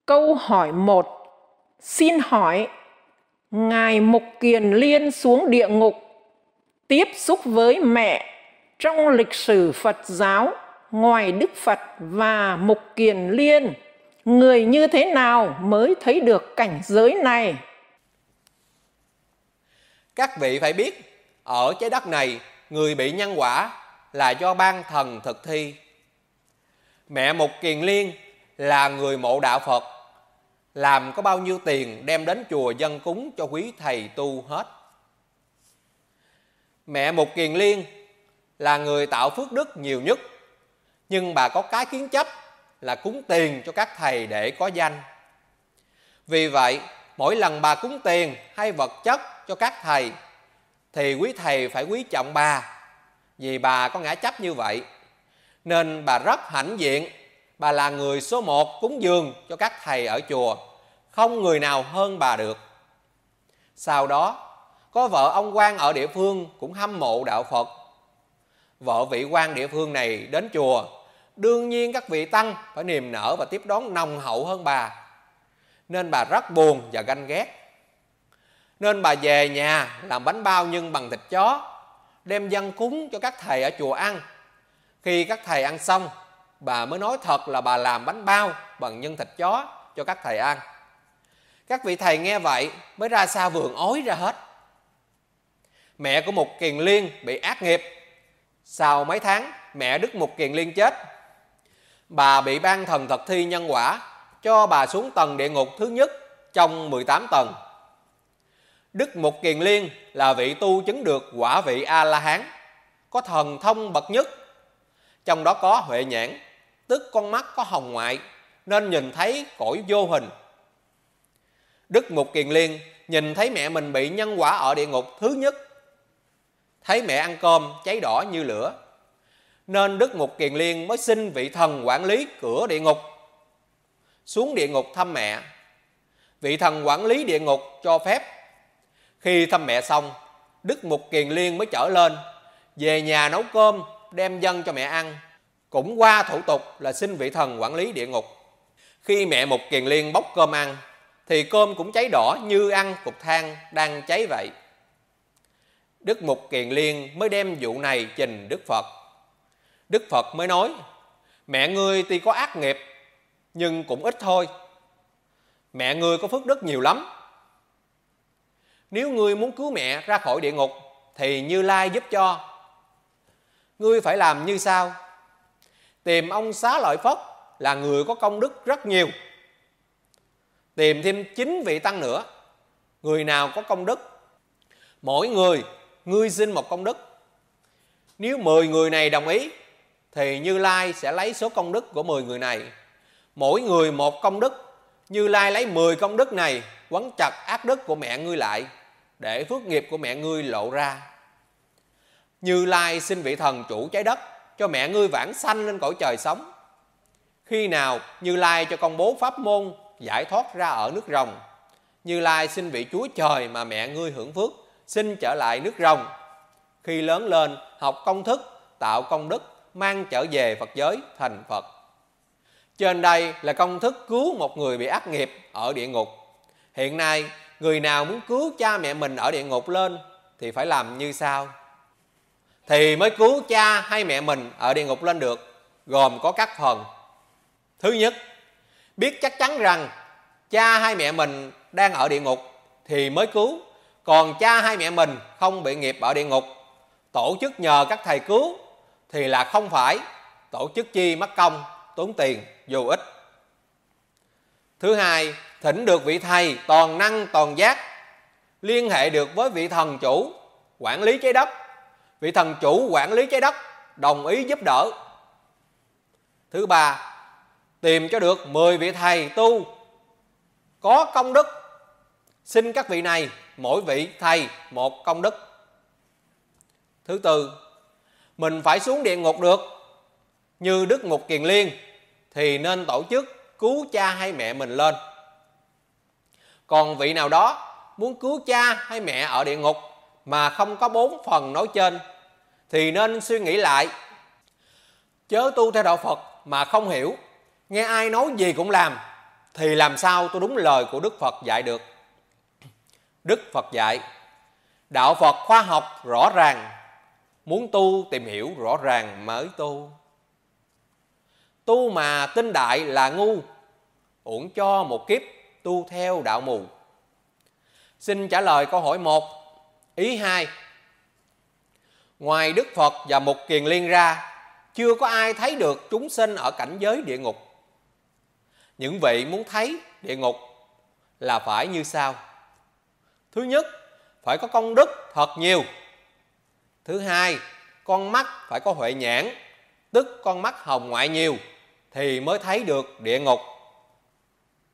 Câu hỏi 1. Xin hỏi, Ngài Mục Kiền Liên xuống địa ngục tiếp xúc với mẹ trong lịch sử Phật giáo, ngoài Đức Phật và Mục Kiền Liên, người như thế nào mới thấy được cảnh giới này? Các vị phải biết, ở trái đất này, người bị nhân quả là do ban thần thực thi. Mẹ Mục Kiền Liên là người mộ đạo Phật, làm có bao nhiêu tiền đem đến chùa dâng cúng cho quý thầy tu hết. Mẹ Mục Kiền Liên là người tạo phước đức nhiều nhất, nhưng bà có cái kiến chấp là cúng tiền cho các thầy để có danh. Vì vậy, mỗi lần bà cúng tiền hay vật chất cho các thầy, thì quý thầy phải quý trọng bà, vì bà có ngã chấp như vậy. Nên bà rất hãnh diện, bà là người số 1 cúng dường cho các thầy ở chùa, không người nào hơn bà được. Sau đó, có vợ ông quan ở địa phương cũng hâm mộ đạo Phật. Vợ vị quan địa phương này đến chùa, đương nhiên các vị tăng phải niềm nở và tiếp đón nồng hậu hơn bà, nên bà rất buồn và ganh ghét. Nên bà về nhà làm bánh bao nhân bằng thịt chó, đem dâng cúng cho các thầy ở chùa ăn. Khi các thầy ăn xong, bà mới nói thật là bà làm bánh bao bằng nhân thịt chó cho các thầy ăn. Các vị thầy nghe vậy mới ra xa vườn ói ra hết. Mẹ của Mục Kiền Liên bị ác nghiệp. Sau mấy tháng, mẹ Đức Mục Kiền Liên chết. Bà bị ban thần thực thi nhân quả, cho bà xuống tầng địa ngục thứ nhất trong 18 tầng. Đức Mục Kiền Liên là vị tu chứng được quả vị A-la-hán, có thần thông bậc nhất. Trong đó có huệ nhãn, tức con mắt có hồng ngoại, nên nhìn thấy cõi vô hình. Đức Mục Kiền Liên nhìn thấy mẹ mình bị nhân quả ở địa ngục thứ nhất. Thấy mẹ ăn cơm cháy đỏ như lửa, nên Đức Mục Kiền Liên mới xin vị thần quản lý cửa địa ngục xuống địa ngục thăm mẹ. Vị thần quản lý địa ngục cho phép. Khi thăm mẹ xong, Đức Mục Kiền Liên mới trở lên, về nhà nấu cơm đem dâng cho mẹ ăn, cũng qua thủ tục là xin vị thần quản lý địa ngục. Khi mẹ Mục Kiền Liên bốc cơm ăn, thì cơm cũng cháy đỏ như ăn cục than đang cháy vậy. Đức Mục Kiền Liên mới đem vụ này trình Đức Phật. Đức Phật mới nói, mẹ ngươi tuy có ác nghiệp, nhưng cũng ít thôi. Mẹ ngươi có phước đức nhiều lắm. Nếu ngươi muốn cứu mẹ ra khỏi địa ngục, thì Như Lai giúp cho. Ngươi phải làm như sau: tìm ông Xá Lợi Phất là người có công đức rất nhiều. Tìm thêm 9 vị tăng nữa, người nào có công đức, mỗi người ngươi xin một công đức. Nếu 10 người này đồng ý, thì Như Lai sẽ lấy số công đức của 10 người này. Mỗi người một công đức, Như Lai lấy 10 công đức này quấn chặt ác đức của mẹ ngươi lại, để phước nghiệp của mẹ ngươi lộ ra. Như Lai xin vị thần chủ trái đất cho mẹ ngươi vãng sanh lên cõi trời sống. Khi nào Như Lai cho công bố pháp môn giải thoát ra ở nước rồng, Như Lai xin vị Chúa Trời mà mẹ ngươi hưởng phước xin trở lại nước rồng. Khi lớn lên học công thức, tạo công đức, mang trở về Phật giới thành Phật. Trên đây là công thức cứu một người bị ác nghiệp ở địa ngục. Hiện nay, người nào muốn cứu cha mẹ mình ở địa ngục lên thì phải làm như sau, thì mới cứu cha hay mẹ mình ở địa ngục lên được, gồm có các phần. Thứ nhất, biết chắc chắn rằng cha hay mẹ mình đang ở địa ngục thì mới cứu. Còn cha hay mẹ mình không bị nghiệp ở địa ngục, tổ chức nhờ các thầy cứu thì là không phải, tổ chức chi mất công, tốn tiền, vô ích. Thứ hai, thỉnh được vị thầy toàn năng toàn giác, liên hệ được với vị thần chủ quản lý trái đất. Vị thần chủ quản lý trái đất đồng ý giúp đỡ. Thứ ba, tìm cho được 10 vị thầy tu có công đức, xin các vị này mỗi vị thầy một công đức. Thứ tư, mình phải xuống địa ngục được như Đức Mục Kiền Liên thì nên tổ chức cứu cha hay mẹ mình lên. Còn vị nào đó muốn cứu cha hay mẹ ở địa ngục mà không có 4 phần nói trên thì nên suy nghĩ lại. Chớ tu theo đạo Phật mà không hiểu, nghe ai nói gì cũng làm thì làm sao tôi đúng lời của Đức Phật dạy được? Đức Phật dạy, đạo Phật khoa học rõ ràng, muốn tu tìm hiểu rõ ràng mới tu. Tu mà tin đại là ngu, uổng cho một kiếp tu theo đạo mù. Xin trả lời câu hỏi 1. Ý 2. Ngoài Đức Phật và Mục Kiền Liên ra, chưa có ai thấy được chúng sinh ở cảnh giới địa ngục. Những vị muốn thấy địa ngục là phải như sau. Thứ nhất, phải có công đức thật nhiều. Thứ hai, con mắt phải có huệ nhãn, tức con mắt hồng ngoại nhiều, thì mới thấy được địa ngục.